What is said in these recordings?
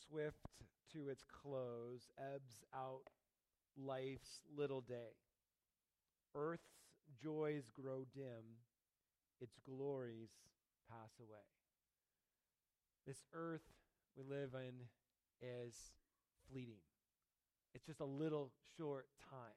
swift to its close, ebbs out life's little day. Earth's joys grow dim, its glories pass away. This earth we live in is fleeting. It's just a little short time.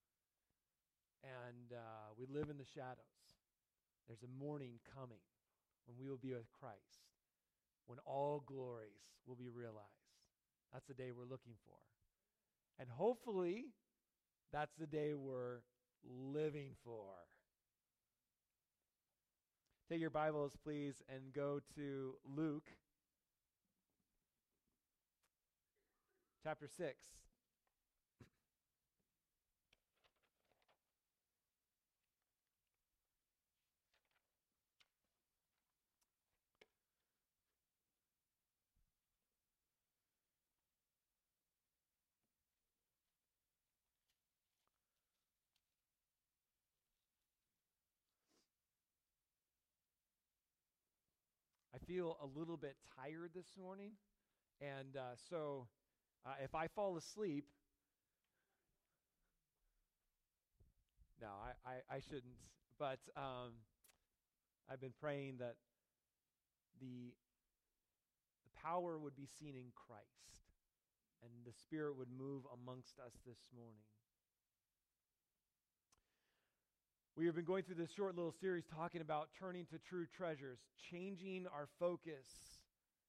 And we live in the shadows. There's a morning coming when we will be with Christ, when all glories will be realized. That's the day we're looking for. And hopefully, that's the day we're living for. Take your Bibles, please, and go to Luke chapter 6. I feel a little bit tired this morning, and so if I fall asleep, no, I shouldn't, but I've been praying that the power would be seen in Christ, and the Spirit would move amongst us this morning. We have been going through this short little series talking about turning to true treasures, changing our focus.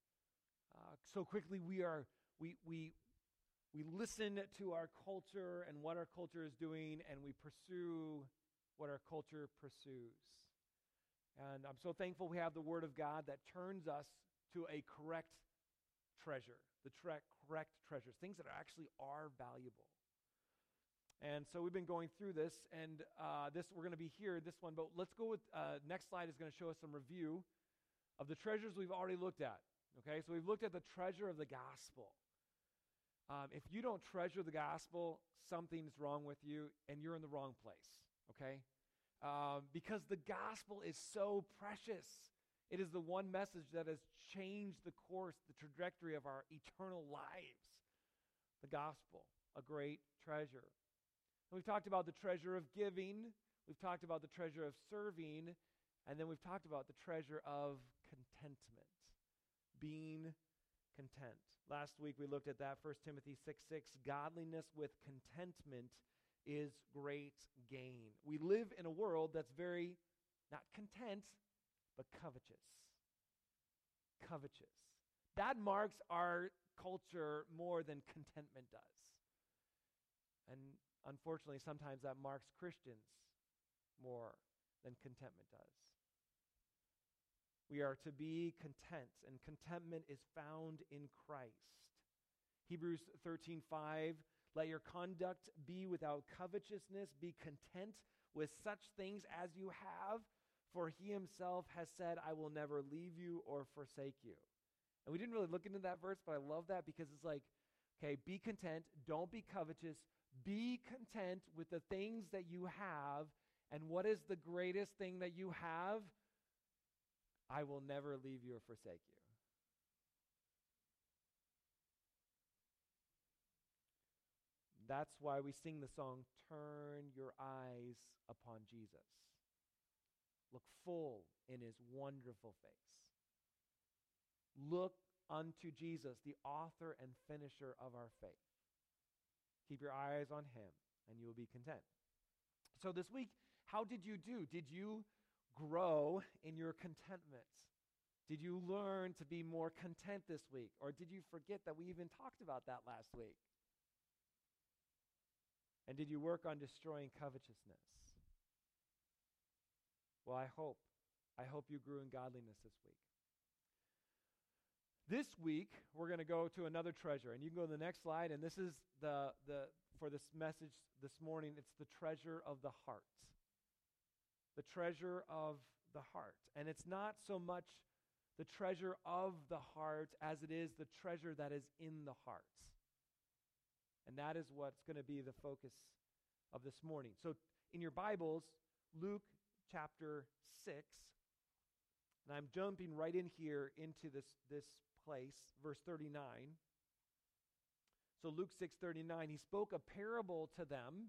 So quickly we listen to our culture and what our culture is doing, and we pursue what our culture pursues. And I'm so thankful we have the Word of God that turns us to a correct treasure, correct treasures, things that actually are valuable. And so we've been going through this, and we're going to be here, this one, but let's go with, next slide is going to show us some review of the treasures we've already looked at. Okay, so we've looked at the treasure of the gospel. If you don't treasure the gospel, something's wrong with you, and you're in the wrong place, okay? Because the gospel is so precious. It is the one message that has changed the course, the trajectory of our eternal lives. The gospel, a great treasure. We've talked about the treasure of giving, we've talked about the treasure of serving, and then we've talked about the treasure of contentment, being content. Last week we looked at that, 1 Timothy 6:6, godliness with contentment is great gain. We live in a world that's very, not content, but covetous. Covetous. That marks our culture more than contentment does. And unfortunately, sometimes that marks Christians more than contentment does. We are to be content, and contentment is found in Christ. Hebrews 13:5, let your conduct be without covetousness, be content with such things as you have, for he himself has said, I will never leave you or forsake you. And we didn't really look into that verse, but I love that because it's like, okay, be content, don't be covetous, be content with the things that you have. And what is the greatest thing that you have? I will never leave you or forsake you. That's why we sing the song, Turn Your Eyes Upon Jesus. Look full in his wonderful face. Look unto Jesus, the author and finisher of our faith. Keep your eyes on him, and you will be content. So this week, how did you do? Did you grow in your contentment? Did you learn to be more content this week? Or did you forget that we even talked about that last week? And did you work on destroying covetousness? Well, I hope you grew in godliness this week. This week, we're going to go to another treasure, and you can go to the next slide, and this is for this message this morning, it's the treasure of the heart. The treasure of the heart. And it's not so much the treasure of the heart as it is the treasure that is in the heart. And that is what's going to be the focus of this morning. So in your Bibles, Luke chapter 6, and I'm jumping right in here into this place, verse 39. So Luke 6:39, he spoke a parable to them.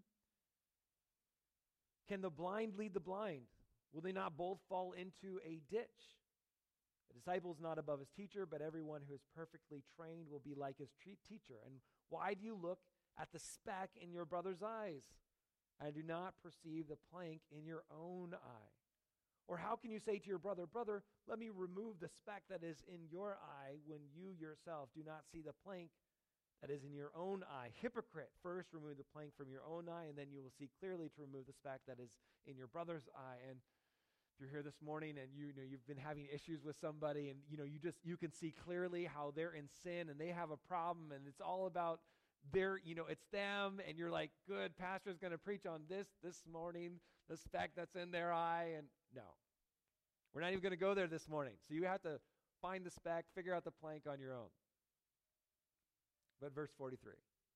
Can the blind lead the blind? Will they not both fall into a ditch? The disciple is not above his teacher, but everyone who is perfectly trained will be like his teacher. And why do you look at the speck in your brother's eyes and do not perceive the plank in your own eye? Or how can you say to your brother, brother, let me remove the speck that is in your eye when you yourself do not see the plank that is in your own eye? Hypocrite, first remove the plank from your own eye, and then you will see clearly to remove the speck that is in your brother's eye. And if you're here this morning and you've been having issues with somebody, and you can see clearly how they're in sin and they have a problem, and it's all about it's them, and you're like, good, pastor's going to preach on this morning, the speck that's in their eye. And no, we're not even going to go there this morning. So you have to find the speck, figure out the plank on your own. But verse 43,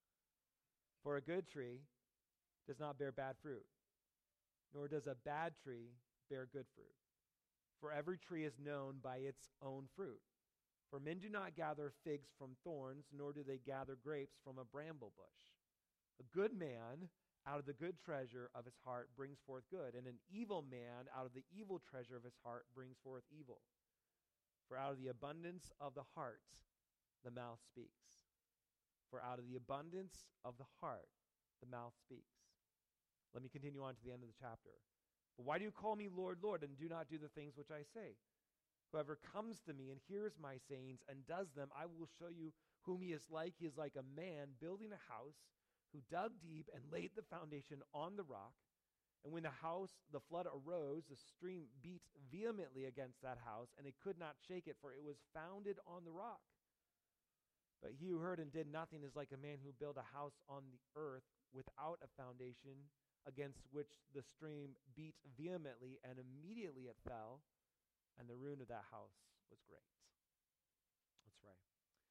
for a good tree does not bear bad fruit, nor does a bad tree bear good fruit. For every tree is known by its own fruit. For men do not gather figs from thorns, nor do they gather grapes from a bramble bush. A good man out of the good treasure of his heart brings forth good, and an evil man out of the evil treasure of his heart brings forth evil. For out of the abundance of the heart the mouth speaks. For out of the abundance of the heart the mouth speaks. Let me continue on to the end of the chapter. But why do you call me Lord, Lord, and do not do the things which I say? Whoever comes to me and hears my sayings and does them, I will show you whom he is like. He is like a man building a house who dug deep and laid the foundation on the rock. And when the flood arose, the stream beat vehemently against that house, and it could not shake it, for it was founded on the rock. But he who heard and did nothing is like a man who built a house on the earth without a foundation, against which the stream beat vehemently, and immediately it fell, and the ruin of that house was great. Let's pray.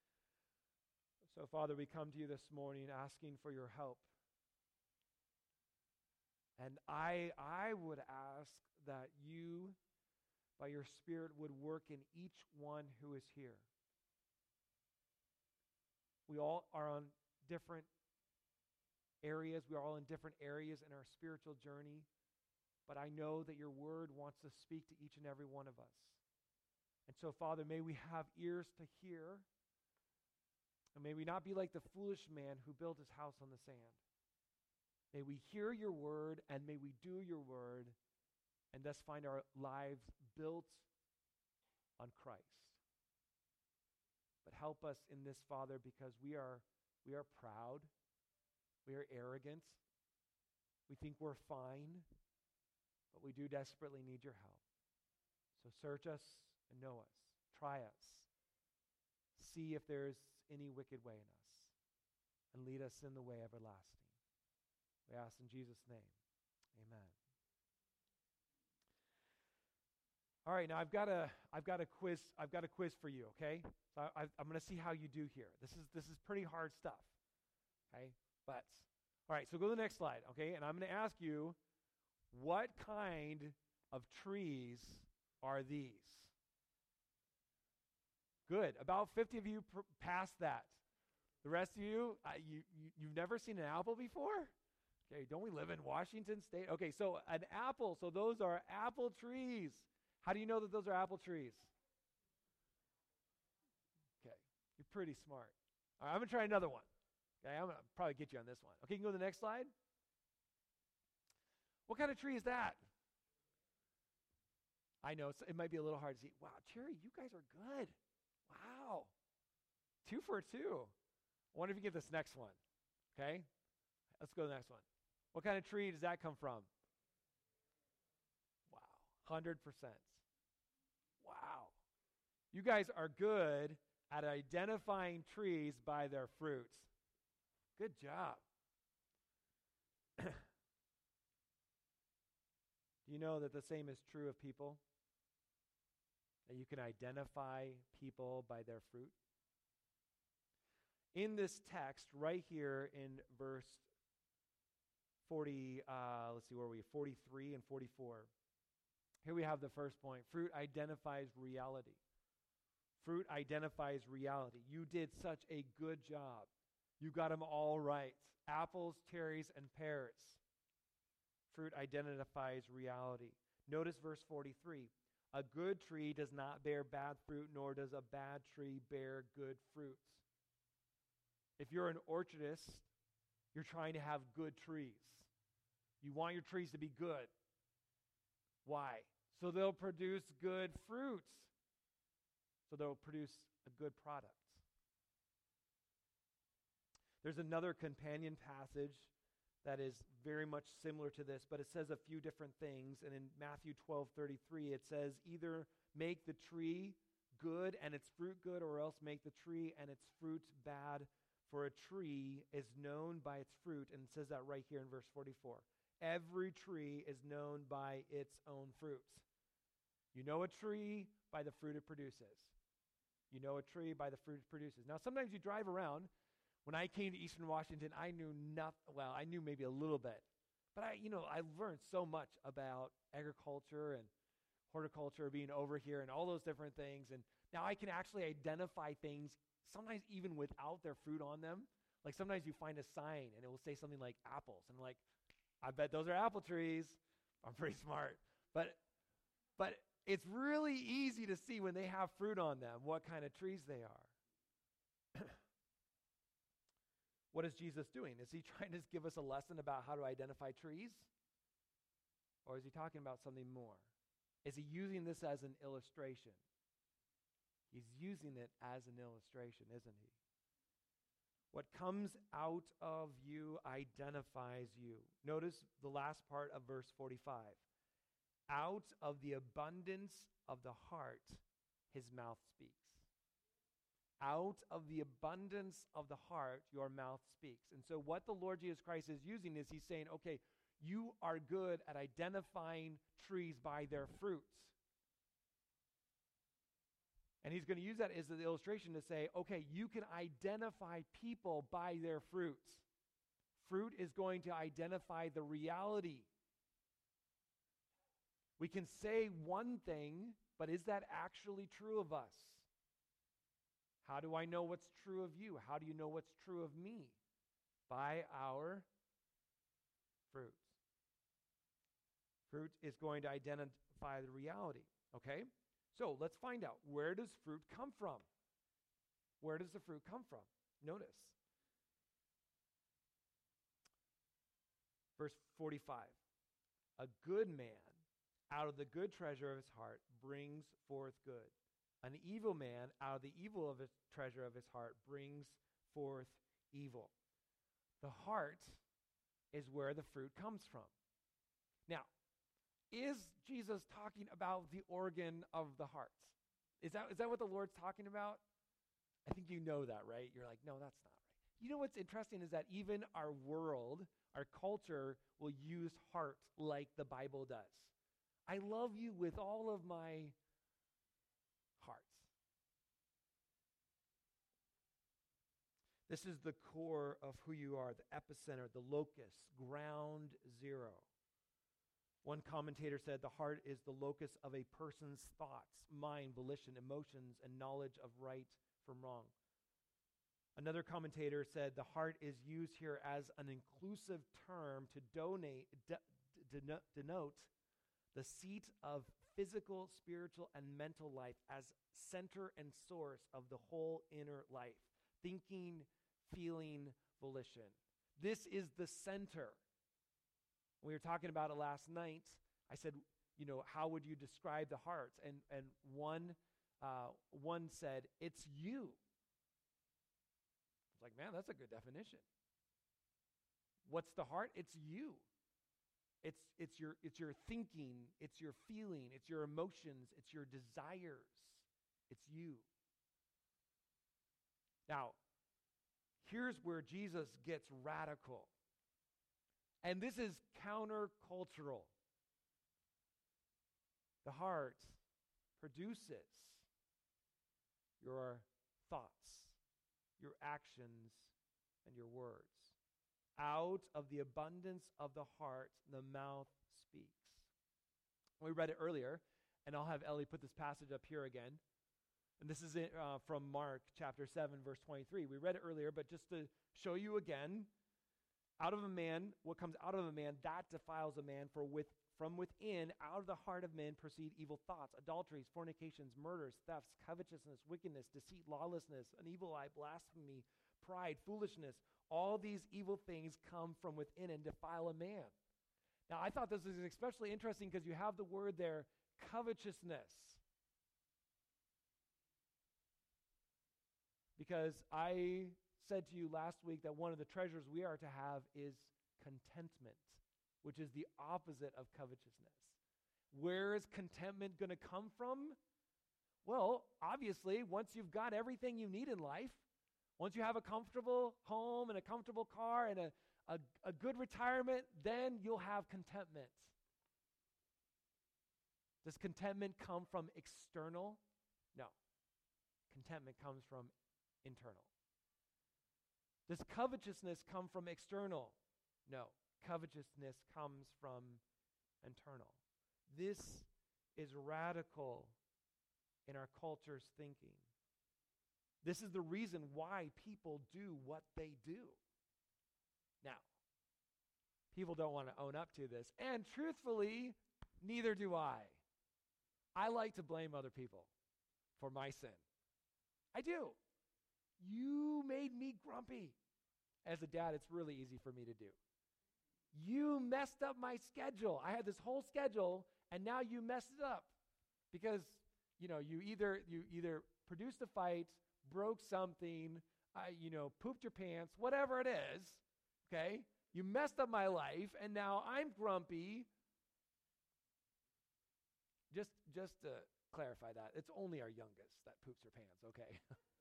So, Father, we come to you this morning asking for your help. And I would ask that you, by your Spirit, would work in each one who is here. We all are on different areas. We are all in different areas in our spiritual journey. But I know that your word wants to speak to each and every one of us. And so, Father, may we have ears to hear. And may we not be like the foolish man who built his house on the sand. May we hear your word, and may we do your word, and thus find our lives built on Christ. But help us in this, Father, because we are proud. We are arrogant. We think we're fine. But we do desperately need your help. So search us and know us. Try us. See if there is any wicked way in us. And lead us in the way everlasting. We ask in Jesus' name. Amen. All right, now I've got a quiz for you, okay? So I'm going to see how you do here. This is pretty hard stuff. Okay? But all right, so go to the next slide, okay? And I'm going to ask you, what kind of trees are these? Good. About 50 of you passed that. The rest of you, you've never seen an apple before? Okay, don't we live in Washington State? Okay, so an apple, so those are apple trees. How do you know that those are apple trees? Okay, you're pretty smart. All right, I'm going to try another one. Okay, I'm going to probably get you on this one. Okay, you can go to the next slide. What kind of tree is that? I know, it might be a little hard to see. Wow, Cherry, you guys are good. Wow. 2 for 2. I wonder if you get this next one. Okay, let's go to the next one. What kind of tree does that come from? Wow, 100%. Wow. You guys are good at identifying trees by their fruits. Good job. Do you know that the same is true of people? That you can identify people by their fruit? In this text, right here in verse 40, let's see, where are we? 43 and 44. Here we have the first point. Fruit identifies reality. Fruit identifies reality. You did such a good job. You got them all right. Apples, cherries, and pears. Fruit identifies reality. Notice verse 43. A good tree does not bear bad fruit, nor does a bad tree bear good fruits. If you're an orchardist, you're trying to have good trees. You want your trees to be good. Why? So they'll produce good fruits. So they'll produce a good product. There's another companion passage that is very much similar to this, but it says a few different things. And in Matthew 12:33, it says, either make the tree good and its fruit good, or else make the tree and its fruit bad. For a tree is known by its fruit. And it says that right here in verse 44. Every tree is known by its own fruits. You know a tree by the fruit it produces. You know a tree by the fruit it produces. Now, sometimes you drive around. When I came to Eastern Washington, I knew nothing. Well, I knew maybe a little bit. But I learned so much about agriculture and horticulture being over here and all those different things. And now I can actually identify things, sometimes even without their fruit on them. Like sometimes you find a sign and it will say something like apples. And I'm like, I bet those are apple trees. I'm pretty smart. But it's really easy to see when they have fruit on them what kind of trees they are. What is Jesus doing? Is he trying to give us a lesson about how to identify trees? Or is he talking about something more? Is he using this as an illustration? He's using it as an illustration, isn't he? What comes out of you identifies you. Notice the last part of verse 45. Out of the abundance of the heart, his mouth speaks. Out of the abundance of the heart, your mouth speaks. And so what the Lord Jesus Christ is using is he's saying, okay, you are good at identifying trees by their fruits. And he's going to use that as an illustration to say, okay, you can identify people by their fruits. Fruit is going to identify the reality. We can say one thing, but is that actually true of us? How do I know what's true of you? How do you know what's true of me? By our fruits. Fruit is going to identify the reality, okay? So let's find out, where does fruit come from? Where does the fruit come from? Notice. Verse 45. A good man out of the good treasure of his heart brings forth good. An evil man out of the evil of his treasure of his heart brings forth evil. The heart is where the fruit comes from. Now, is Jesus talking about the organ of the heart? Is that what the Lord's talking about? I think you know that, right? You're like, no, that's not right. You know what's interesting is that even our world, our culture, will use heart like the Bible does. I love you with all of my heart. This is the core of who you are, the epicenter, the locus, ground zero. One commentator said the heart is the locus of a person's thoughts, mind, volition, emotions, and knowledge of right from wrong. Another commentator said the heart is used here as an inclusive term to denote the seat of physical, spiritual, and mental life as center and source of the whole inner life. Thinking, feeling, volition. This is the center. We were talking about it last night. I said, how would you describe the heart? And one said, it's you. I was like, man, that's a good definition. What's the heart? It's you. It's your thinking, it's your feeling, it's your emotions, it's your desires. It's you. Now, here's where Jesus gets radical. And this is countercultural. The heart produces your thoughts, your actions, and your words. Out of the abundance of the heart, the mouth speaks. We read it earlier, and I'll have Ellie put this passage up here again. And this is from Mark chapter 7, verse 23. We read it earlier, but just to show you again, out of a man, what comes out of a man, that defiles a man, from within, out of the heart of men proceed evil thoughts, adulteries, fornications, murders, thefts, covetousness, wickedness, deceit, lawlessness, an evil eye, blasphemy, pride, foolishness. All these evil things come from within and defile a man. Now, I thought this was especially interesting because you have the word there, covetousness. Because I said to you last week that one of the treasures we are to have is contentment, which is the opposite of covetousness. Where is contentment going to come from? Well, obviously, once you've got everything you need in life, once you have a comfortable home and a comfortable car and a good retirement, then you'll have contentment. Does contentment come from external? No. Contentment comes from internal. Does covetousness come from external? No. Covetousness comes from internal. This is radical in our culture's thinking. This is the reason why people do what they do. Now, people don't want to own up to this, and truthfully, neither do I. I like to blame other people for my sin. I do. You made me grumpy. As a dad, it's really easy for me to do. You messed up my schedule. I had this whole schedule, and now you messed it up. Because, you either produced a fight, broke something, pooped your pants, whatever it is, okay? You messed up my life, and now I'm grumpy. Just to clarify that, it's only our youngest that poops her pants, okay?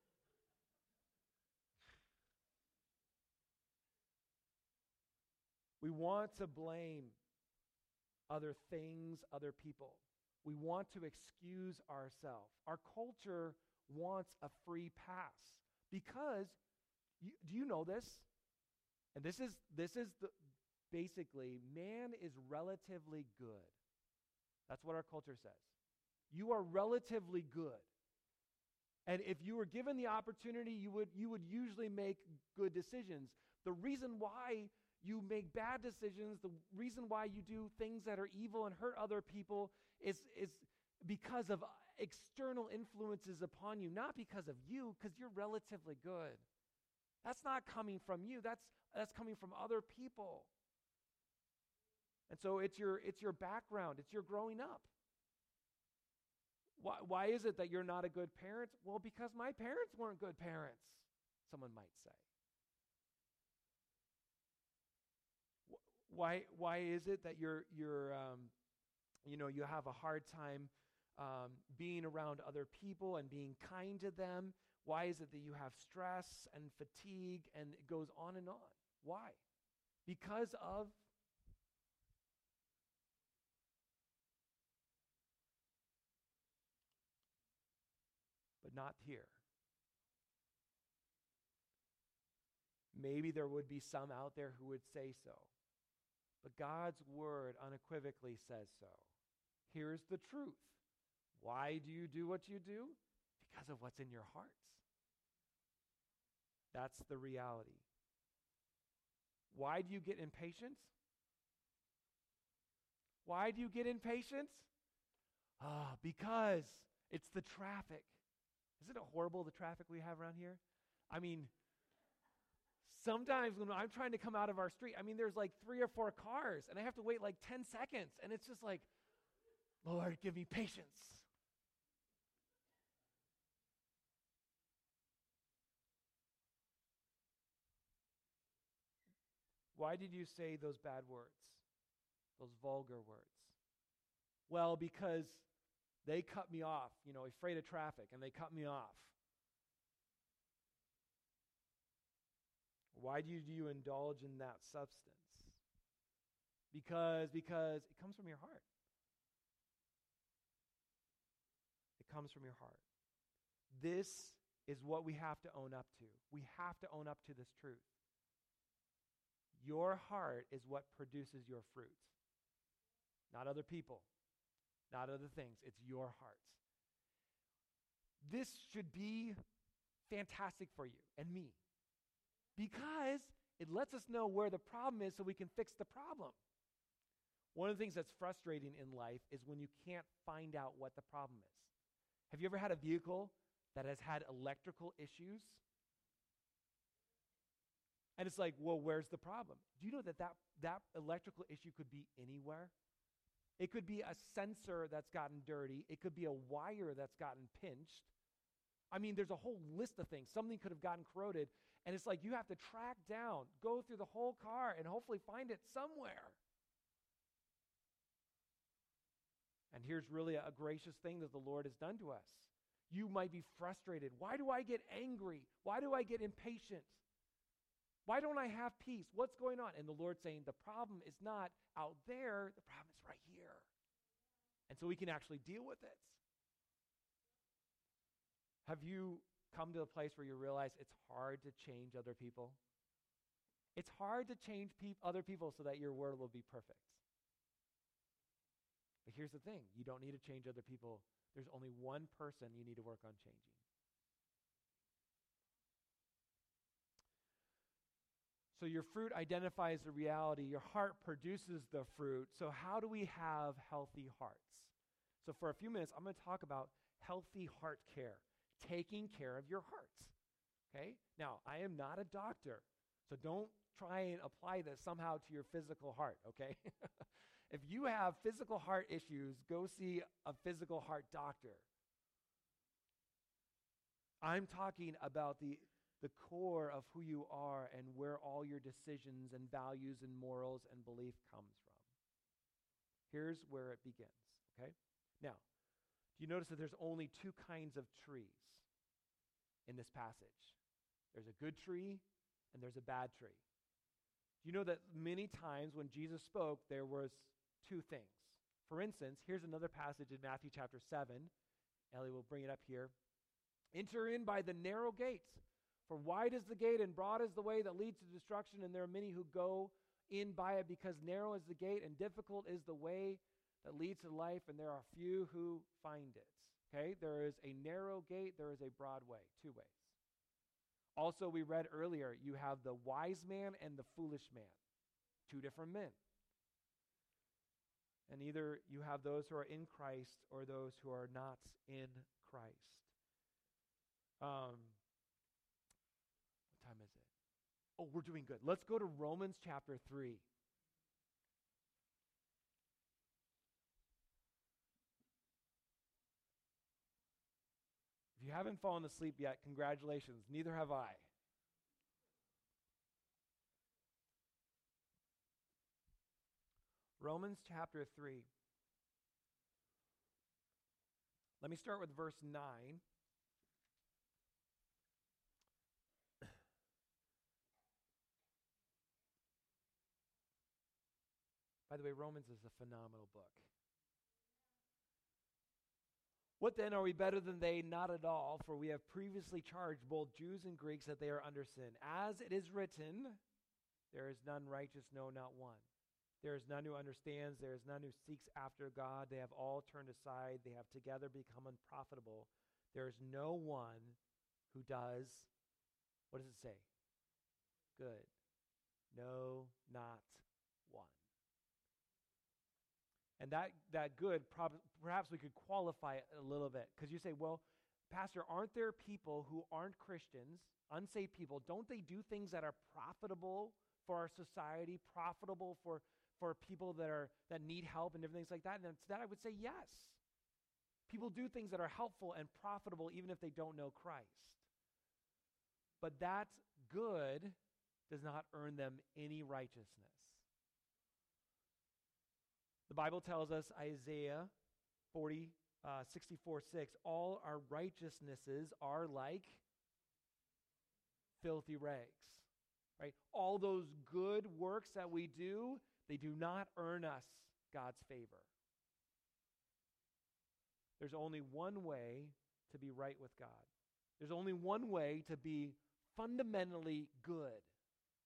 We want to blame other things, other people. We want to excuse ourselves. Our culture wants a free pass because, do you know this? And this is basically, man is relatively good. That's what our culture says. You are relatively good. And if you were given the opportunity, you would usually make good decisions. The reason why you make bad decisions, the reason why you do things that are evil and hurt other people is because of external influences upon you, not because of you, because you're relatively good. That's not coming from you. That's coming from other people. And so it's your background. It's your growing up. Why is it that you're not a good parent? Well, because my parents weren't good parents, someone might say. Why is it that you have a hard time being around other people and being kind to them? Why is it that you have stress and fatigue, and it goes on and on? Why? Because of but not here. Maybe there would be some out there who would say so. But God's word unequivocally says so. Here's the truth. Why do you do what you do? Because of what's in your hearts. That's the reality. Why do you get impatient? Why do you get impatient? Because it's the traffic. Isn't it horrible, the traffic we have around here? I mean, sometimes when I'm trying to come out of our street, there's like 3 or 4 cars, and I have to wait like 10 seconds, and it's just like, Lord, give me patience. Why did you say those bad words, those vulgar words? Well, because they cut me off, afraid of traffic, and they cut me off. Why do you indulge in that substance? Because it comes from your heart. It comes from your heart. This is what we have to own up to. We have to own up to this truth. Your heart is what produces your fruit. Not other people, not other things. It's your heart. this should be fantastic for you and me because it lets us know where the problem is so we can fix the problem. One of the things that's frustrating in life is when you can't find out what the problem is. Have you ever had a vehicle that has had electrical issues? And it's like, well, where's the problem? Do you know that electrical issue could be anywhere? It could be a sensor that's gotten dirty. It could be a wire that's gotten pinched. I mean, there's a whole list of things. Something could have gotten corroded. And it's like you have to track down, go through the whole car, and hopefully find it somewhere. And here's really a gracious thing that the Lord has done to us. You might be frustrated. Why do I get angry? Why do I get impatient? Why don't I have peace? What's going on? And the Lord's saying the problem is not out there. The problem is right here. And so we can actually deal with it. Have you come to a place where you realize it's hard to change other people? It's hard to change other people so that your world will be perfect. But here's the thing. You don't need to change other people. There's only one person you need to work on changing. So your fruit identifies the reality. Your heart produces the fruit. So how do we have healthy hearts? So for a few minutes, I'm going to talk about healthy heart care, taking care of your hearts. Okay? Now, I am not a doctor, so don't try and apply this somehow to your physical heart, okay? If you have physical heart issues, go see a physical heart doctor. I'm talking about the core of who you are and where all your decisions and values and morals and belief comes from. Here's where it begins, okay? Now, do you notice that there's only two kinds of trees in this passage? There's a good tree and there's a bad tree. Do you know that many times when Jesus spoke, there was two things? For instance, here's another passage in Matthew chapter 7. Ellie will bring it up here. Enter in by the narrow gate, for wide is the gate and broad is the way that leads to destruction, and there are many who go in by it, because narrow is the gate and difficult is the way that leads to life, and there are few who find it. Okay, there is a narrow gate, there is a broad way, two ways. Also, we read earlier, you have the wise man and the foolish man, two different men. And either you have those who are in Christ or those who are not in Christ. What time is it? Oh, we're doing good. Let's go to Romans chapter 3. If you haven't fallen asleep yet, congratulations. Neither have I. Romans chapter 3. Let me start with verse 9. By the way, Romans is a phenomenal book. What then, are we better than they? Not at all, for we have previously charged both Jews and Greeks that they are under sin. As it is written, there is none righteous, no, not one. There is none who understands, there is none who seeks after God. They have all turned aside, they have together become unprofitable. There is no one who does, what does it say? Good. No, not one. And that good, perhaps we could qualify it a little bit. Because you say, well, Pastor, aren't there people who aren't Christians, unsaved people, don't they do things that are profitable for our society, profitable for people that need help and different things like that? And to that I would say yes. People do things that are helpful and profitable even if they don't know Christ. But that good does not earn them any righteousness. The Bible tells us, Isaiah 64:6, all our righteousnesses are like filthy rags, right? All those good works that we do, they do not earn us God's favor. There's only one way to be right with God. There's only one way to be fundamentally good.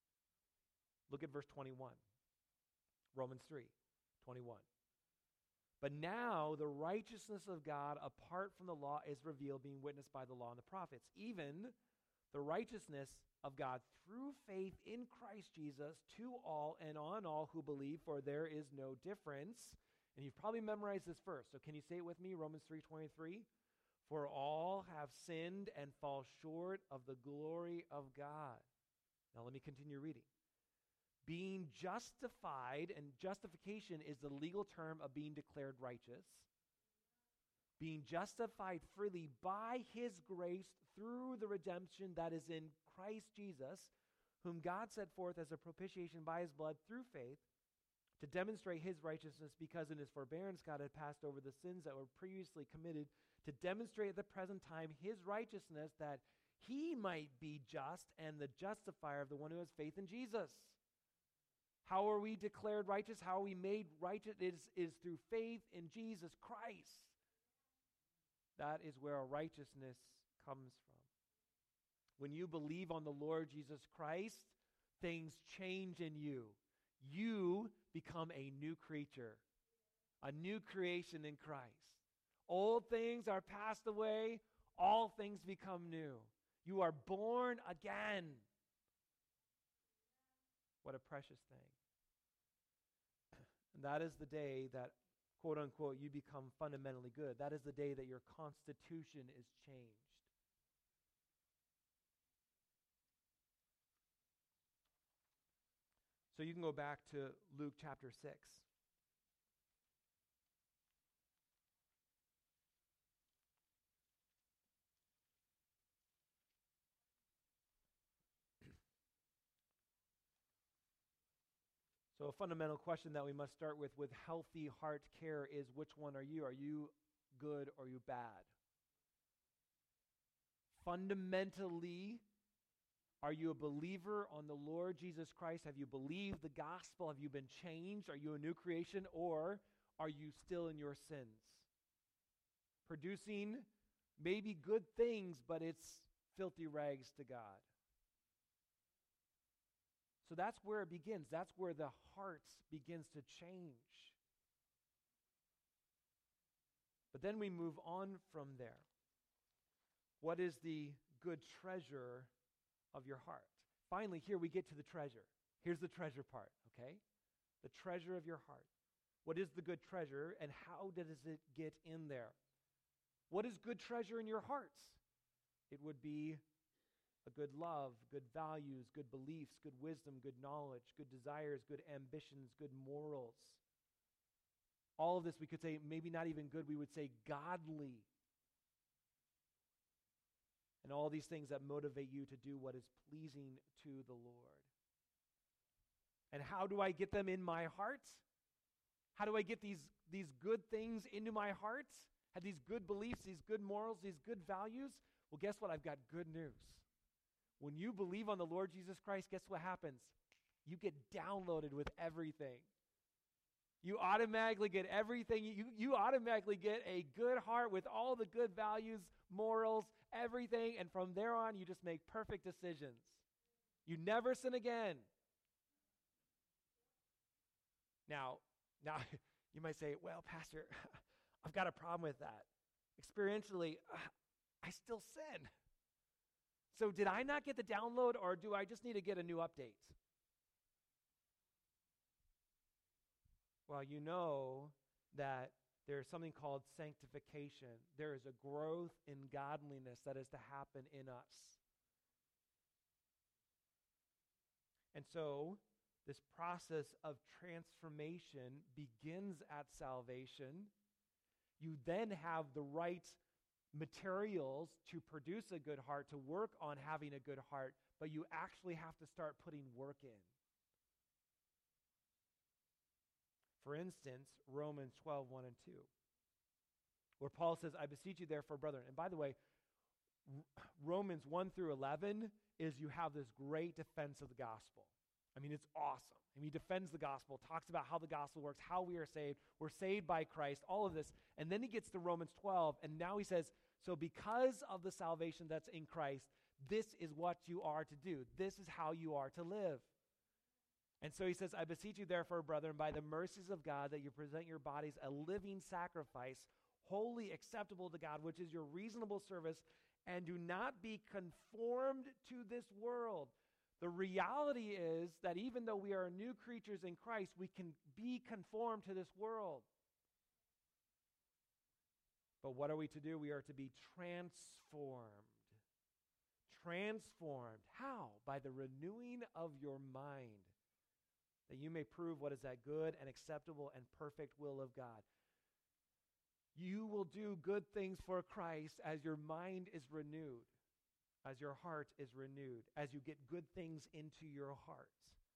Look at verse 21. Romans 3:21. But now the righteousness of God apart from the law is revealed, being witnessed by the law and the prophets. Even the righteousness of God through faith in Christ Jesus to all and on all who believe, for there is no difference. And you've probably memorized this verse, so can you say it with me? Romans 3:23. For all have sinned and fall short of the glory of God. Now let me continue reading. Being justified, and justification is the legal term of being declared righteous. Being justified freely by his grace through the redemption that is in Christ Jesus, whom God set forth as a propitiation by his blood through faith, to demonstrate his righteousness, because in his forbearance God had passed over the sins that were previously committed, to demonstrate at the present time his righteousness, that he might be just and the justifier of the one who has faith in Jesus. How are we declared righteous? How are we made righteous? It is through faith in Jesus Christ. That is where our righteousness comes from. When you believe on the Lord Jesus Christ, things change in you. You become a new creature, a new creation in Christ. Old things are passed away, all things become new. You are born again. What a precious thing. And that is the day that, quote unquote, you become fundamentally good. That is the day that your constitution is changed. So you can go back to Luke chapter 6. So a fundamental question that we must start with healthy heart care is, which one are you? Are you good or are you bad? Fundamentally, are you a believer on the Lord Jesus Christ? Have you believed the gospel? Have you been changed? Are you a new creation, or are you still in your sins? Producing maybe good things, but it's filthy rags to God. So that's where it begins. That's where the heart begins to change. But then we move on from there. What is the good treasure of your heart? Finally, here we get to the treasure. Here's the treasure part, okay? The treasure of your heart. What is the good treasure, and how does it get in there? What is good treasure in your hearts? It would be a good love, good values, good beliefs, good wisdom, good knowledge, good desires, good ambitions, good morals. All of this we could say, maybe not even good, we would say godly. And all these things that motivate you to do what is pleasing to the Lord. And how do I get them in my heart? How do I get these good things into my heart? Have these good beliefs, these good morals, these good values? Well, guess what? I've got good news. When you believe on the Lord Jesus Christ, guess what happens? You get downloaded with everything. You automatically get everything. You automatically get a good heart with all the good values, morals, everything. And from there on, you just make perfect decisions. You never sin again. Now, you might say, well, Pastor, I've got a problem with that. Experientially, I still sin. So did I not get the download, or do I just need to get a new update? Well, you know that there's something called sanctification. There is a growth in godliness that is to happen in us. And so this process of transformation begins at salvation. You then have the right materials to produce a good heart, to work on having a good heart, but you actually have to start putting work in. For instance, Romans 12:1 and 2, where Paul says, I beseech you therefore, brethren. And by the way, Romans 1 through 11 is you have this great defense of the gospel. I mean, it's awesome. And he defends the gospel, talks about how the gospel works, how we are saved. We're saved by Christ, all of this. And then he gets to Romans 12, and now he says, so because of the salvation that's in Christ, this is what you are to do. This is how you are to live. And so he says, I beseech you therefore, brethren, by the mercies of God, that you present your bodies a living sacrifice, wholly acceptable to God, which is your reasonable service, and do not be conformed to this world. The reality is that even though we are new creatures in Christ, we can be conformed to this world. But what are we to do? We are to be transformed. Transformed. How? By the renewing of your mind, that you may prove what is that good and acceptable and perfect will of God. You will do good things for Christ as your mind is renewed, as your heart is renewed, as you get good things into your hearts.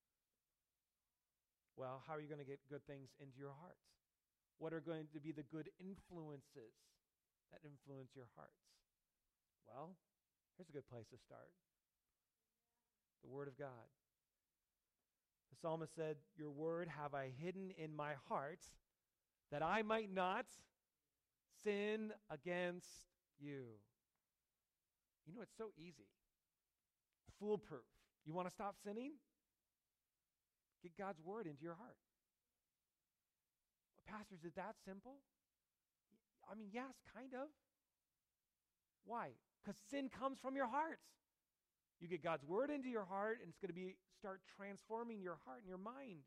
Well, how are you going to get good things into your hearts? What are going to be the good influences that influence your hearts? Well, here's a good place to start. The Word of God. The psalmist said, your word have I hidden in my heart, that I might not sin against you. You know, it's so easy. Foolproof. You want to stop sinning? Get God's word into your heart. Pastor, is it that simple? I mean, yes, kind of. Why? Because sin comes from your heart. You get God's word into your heart, and it's going to start transforming your heart and your mind.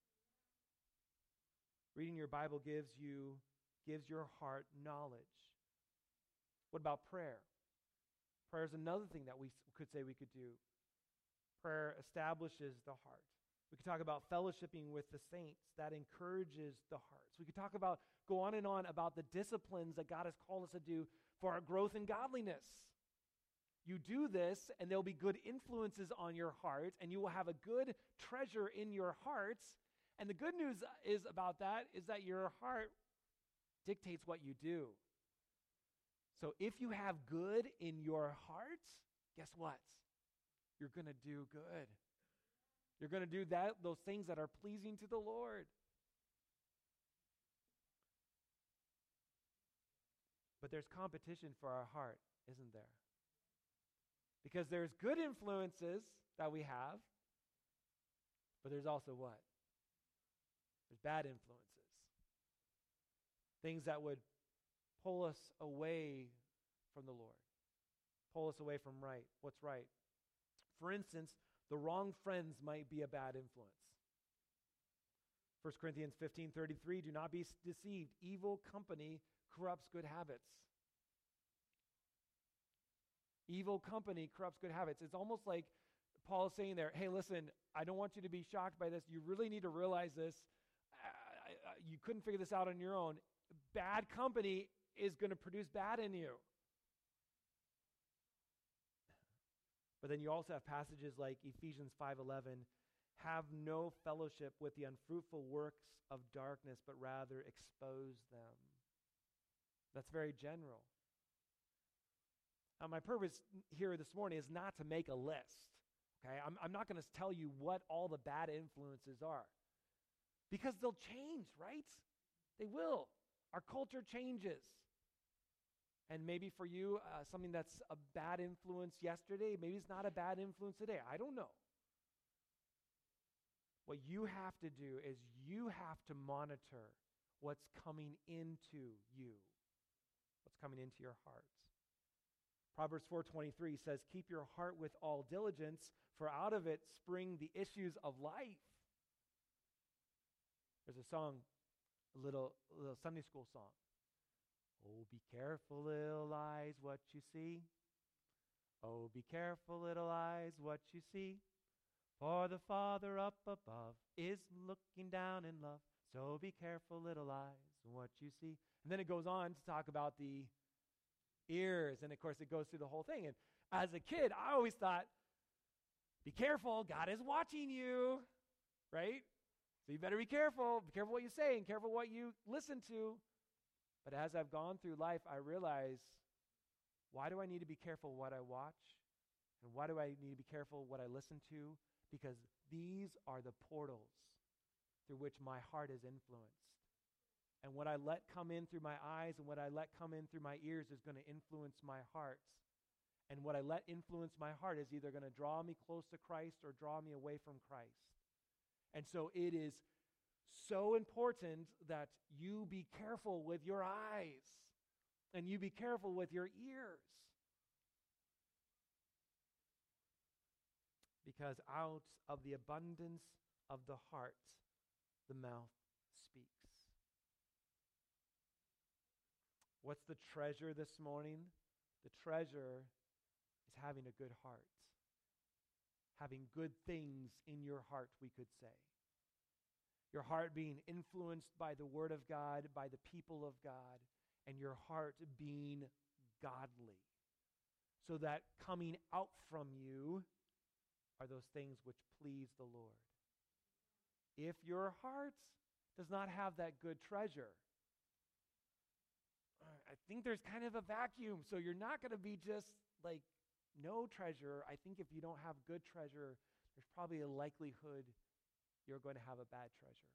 Reading your Bible gives your heart knowledge. What about prayer? Prayer is another thing that we could say we could do. Prayer establishes the heart. We could talk about fellowshipping with the saints. That encourages the hearts. We could go on and on about the disciplines that God has called us to do for our growth in godliness. You do this, and there'll be good influences on your heart, and you will have a good treasure in your hearts. And the good news is about that is that your heart dictates what you do. So if you have good in your heart, guess what? You're going to do good. You're going to do those things that are pleasing to the Lord. But there's competition for our heart, isn't there? Because there's good influences that we have, but there's also what? There's bad influences. Things that would pull us away from the Lord. Pull us away from what's right. For instance, the wrong friends might be a bad influence. 1 Corinthians 15:33, do not be deceived. Evil company corrupts good habits. Evil company corrupts good habits. It's almost like Paul is saying there, hey, listen, I don't want you to be shocked by this. You really need to realize this. You couldn't figure this out on your own. Bad company is going to produce bad in you. But then you also have passages like Ephesians 5:11, have no fellowship with the unfruitful works of darkness, but rather expose them. That's very general. My purpose here this morning is not to make a list. Okay, I'm not going to tell you what all the bad influences are, because they'll change, right? They will. Our culture changes. And maybe for you, something that's a bad influence yesterday, maybe it's not a bad influence today. I don't know. What you have to do is you have to monitor what's coming into you, what's coming into your hearts. Proverbs 4:23 says, keep your heart with all diligence, for out of it spring the issues of life. There's a song, a little Sunday school song. Oh, be careful, little eyes, what you see. Oh, be careful, little eyes, what you see. For the Father up above is looking down in love. So be careful, little eyes, what you see. And then it goes on to talk about the ears. And, of course, it goes through the whole thing. And as a kid, I always thought, be careful, God is watching you, right? So you better be careful. Be careful what you say and careful what you listen to. But as I've gone through life, I realize, why do I need to be careful what I watch? And why do I need to be careful what I listen to? Because these are the portals through which my heart is influenced. And what I let come in through my eyes and what I let come in through my ears is going to influence my heart. And what I let influence my heart is either going to draw me close to Christ or draw me away from Christ. And so it is so important that you be careful with your eyes and you be careful with your ears. Because out of the abundance of the heart, the mouth speaks. What's the treasure this morning? The treasure is having a good heart. Having good things in your heart, we could say. Your heart being influenced by the Word of God, by the people of God, and your heart being godly. So that coming out from you are those things which please the Lord. If your heart does not have that good treasure, I think there's kind of a vacuum. So you're not going to be just like no treasure. I think if you don't have good treasure, there's probably a likelihood you're going to have a bad treasure.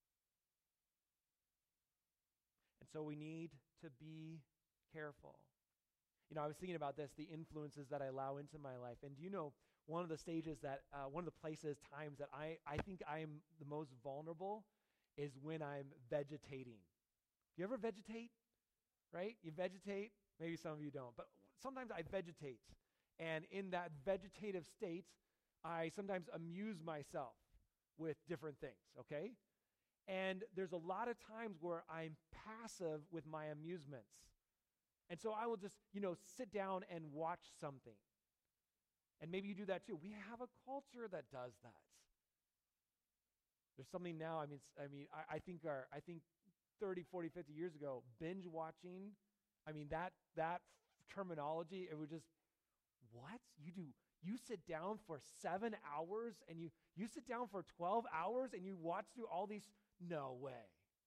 And so we need to be careful. You know, I was thinking about this, the influences that I allow into my life. And do you know, one of the stages that, one of the places, times that I think I am the most vulnerable is when I'm vegetating. Do you ever vegetate? Right? You vegetate. Maybe some of you don't. But sometimes I vegetate. And in that vegetative state, I sometimes amuse myself with different things, okay? And there's a lot of times where I'm passive with my amusements. And so I will just, sit down and watch something. And maybe you do that too. We have a culture that does that. There's something now, I think 30, 40, 50 years ago, binge watching, that terminology, it was just, what? You sit down for 7 hours and you sit down for 12 hours and you watch through all these? No way.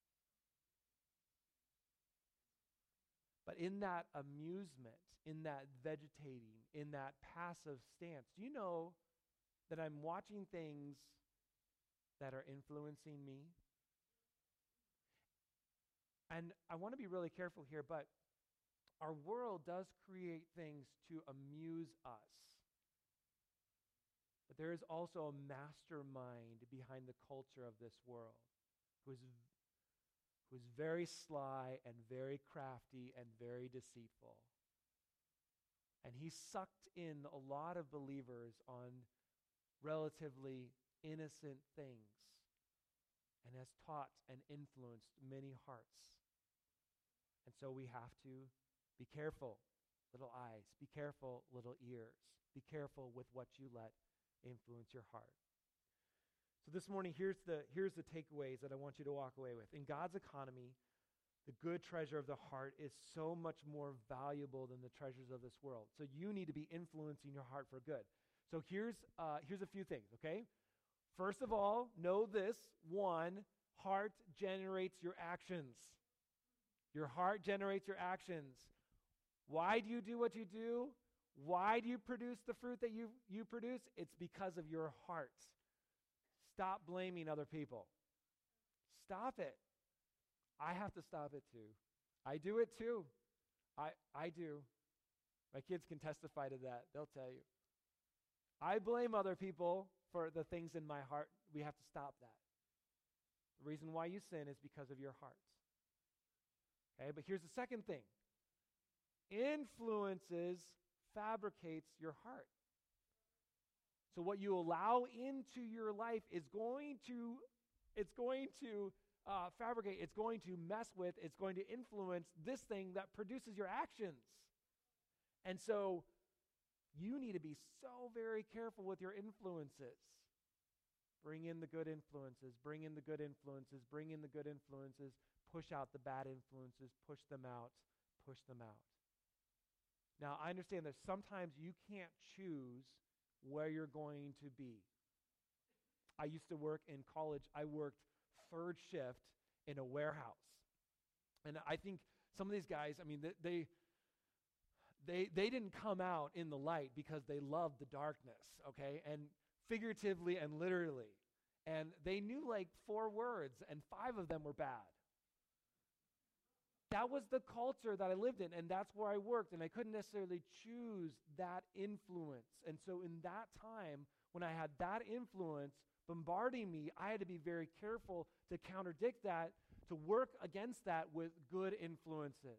But in that amusement, in that vegetating, in that passive stance, do you know that I'm watching things that are influencing me? And I want to be really careful here, but our world does create things to amuse us. But there is also a mastermind behind the culture of this world who's very sly and very crafty and very deceitful. And he sucked in a lot of believers on relatively innocent things and has taught and influenced many hearts. And so we have to be careful, little eyes. Be careful, little ears. Be careful with what you let influence your heart. So this morning, here's the takeaways that I want you to walk away with. In God's economy, the good treasure of the heart is so much more valuable than the treasures of this world. So you need to be influencing your heart for good. So here's a few things, okay? First of all, know this. One, heart generates your actions. Your heart generates your actions. Why do you do what you do? Why do you produce the fruit that you produce? It's because of your heart. Stop blaming other people. Stop it. I have to stop it too. I do it too. I do. My kids can testify to that. They'll tell you. I blame other people for the things in my heart. We have to stop that. The reason why you sin is because of your heart. Okay, but here's the second thing. Influences fabricates your heart. So what you allow into your life is going to fabricate, it's going to mess with, it's going to influence this thing that produces your actions. And so you need to be so very careful with your influences. Bring in the good influences, bring in the good influences, bring in the good influences, push out the bad influences, push them out, push them out. Now, I understand that sometimes you can't choose where you're going to be. I used to work in college. I worked third shift in a warehouse. And I think some of these guys, they didn't come out in the light because they loved the darkness, okay? And figuratively and literally. And they knew like 4 words, and 5 of them were bad. That was the culture that I lived in, and that's where I worked, and I couldn't necessarily choose that influence. And so in that time, when I had that influence bombarding me, I had to be very careful to contradict that, to work against that with good influences.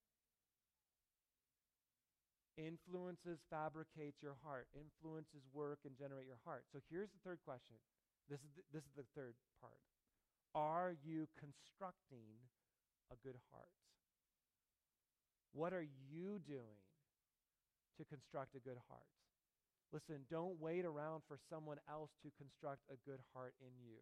Influences fabricates your heart. Influences work and generate your heart. So here's the third question. This is the third part. Are you constructing a good heart? What are you doing to construct a good heart? Listen, don't wait around for someone else to construct a good heart in you.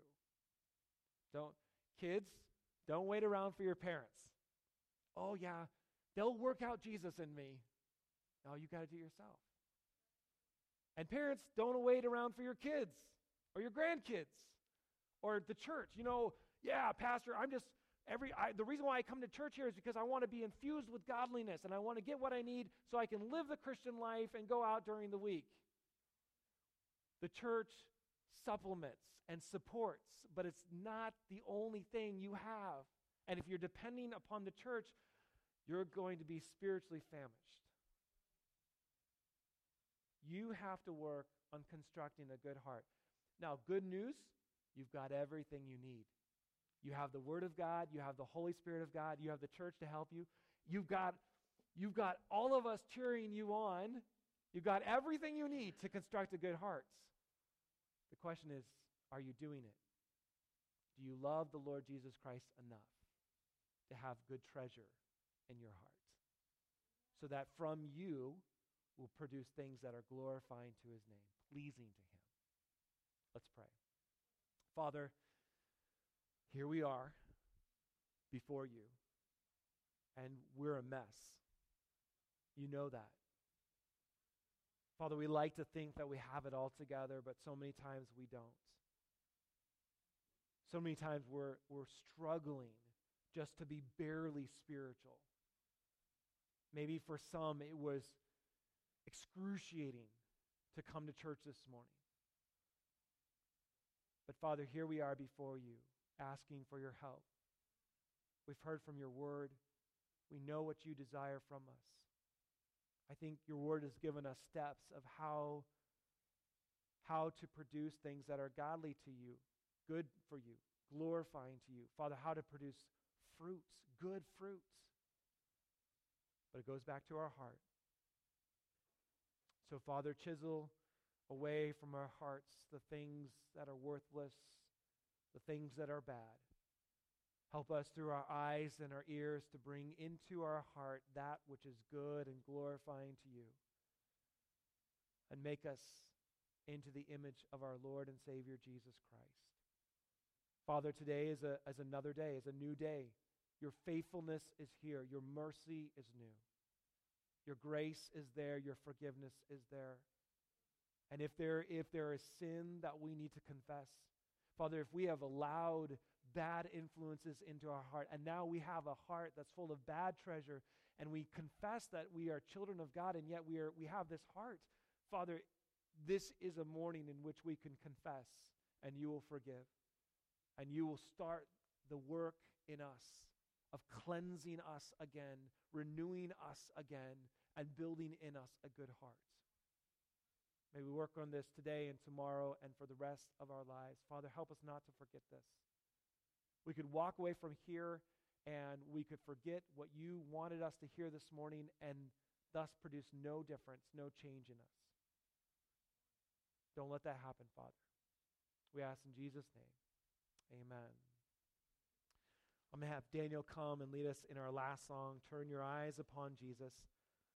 Kids, don't wait around for your parents. Oh yeah, they'll work out Jesus in me. No, you got to do it yourself. And parents, don't wait around for your kids or your grandkids or the church. Yeah, pastor, the reason why I come to church here is because I want to be infused with godliness and I want to get what I need so I can live the Christian life and go out during the week. The church supplements and supports, but it's not the only thing you have. And if you're depending upon the church, you're going to be spiritually famished. You have to work on constructing a good heart. Now, good news, you've got everything you need. You have the Word of God, you have the Holy Spirit of God, you have the church to help you. You've got all of us cheering you on. You've got everything you need to construct a good heart. The question is, are you doing it? Do you love the Lord Jesus Christ enough to have good treasure in your heart so that from you will produce things that are glorifying to his name, pleasing to him? Let's pray. Father, here we are before you, and we're a mess. You know that. Father, we like to think that we have it all together, but so many times we don't. So many times we're struggling just to be barely spiritual. Maybe for some it was excruciating to come to church this morning. But Father, here we are before you, asking for your help. We've heard from your word. We know what you desire from us. I think your word has given us steps of how to produce things that are godly to you, good for you, glorifying to you. Father, how to produce fruits, good fruits. But it goes back to our heart. So, Father, chisel away from our hearts the things that are worthless, the things that are bad. Help us through our eyes and our ears to bring into our heart that which is good and glorifying to you. And make us into the image of our Lord and Savior Jesus Christ. Father, today is another day, is a new day. Your faithfulness is here. Your mercy is new. Your grace is there. Your forgiveness is there. And if there is sin that we need to confess, Father, if we have allowed bad influences into our heart, and now we have a heart that's full of bad treasure, and we confess that we are children of God, and yet we have this heart, Father, this is a morning in which we can confess, and you will forgive, and you will start the work in us of cleansing us again, renewing us again, and building in us a good heart. May we work on this today and tomorrow and for the rest of our lives. Father, help us not to forget this. We could walk away from here and we could forget what you wanted us to hear this morning and thus produce no difference, no change in us. Don't let that happen, Father. We ask in Jesus' name. Amen. I'm going to have Daniel come and lead us in our last song, Turn Your Eyes Upon Jesus.